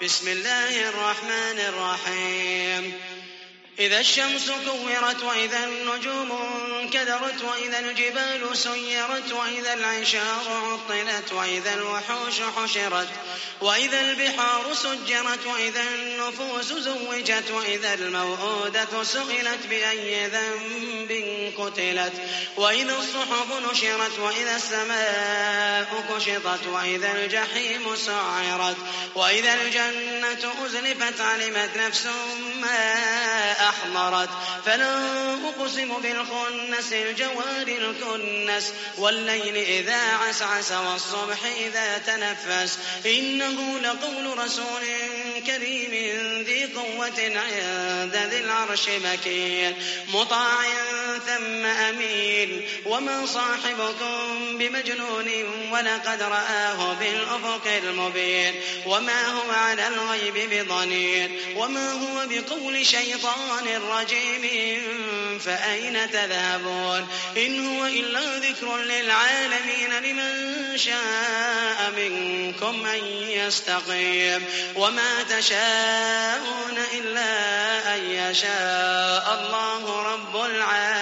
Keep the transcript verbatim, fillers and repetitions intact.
بسم الله الرحمن الرحيم إذا الشمس كورت وإذا النجوم انكدرت وإذا الجبال سيرت وإذا العشار عطلت وإذا الوحوش حشرت وإذا البحار سجرت وإذا النفوس زوجت وإذا الموءودة سئلت بأي ذنب قتلت وإذا الصحف نشرت وإذا السماء كشطت وإذا الجحيم سعرت وإذا الجنة أزلفت علمت نفس ما أحضرت فلا أقسم بالخنس الجوار الكنس والليل إذا عسعس والصبح إذا تنفس إنه لقول رسول كريم ذي قوة عند ذي العرش مكين مطاع ثم أمين وما صاحبكم بمجنون ولقد رآه بالأفق المبين وما هو على الغيب بضنين وما هو بقول شيطان رجيم فأين تذهبون إن هو إلا ذكر للعالمين لمن شاء منكم أن يستقيم وما تشاءون إلا أن يشاء الله رب العالمين.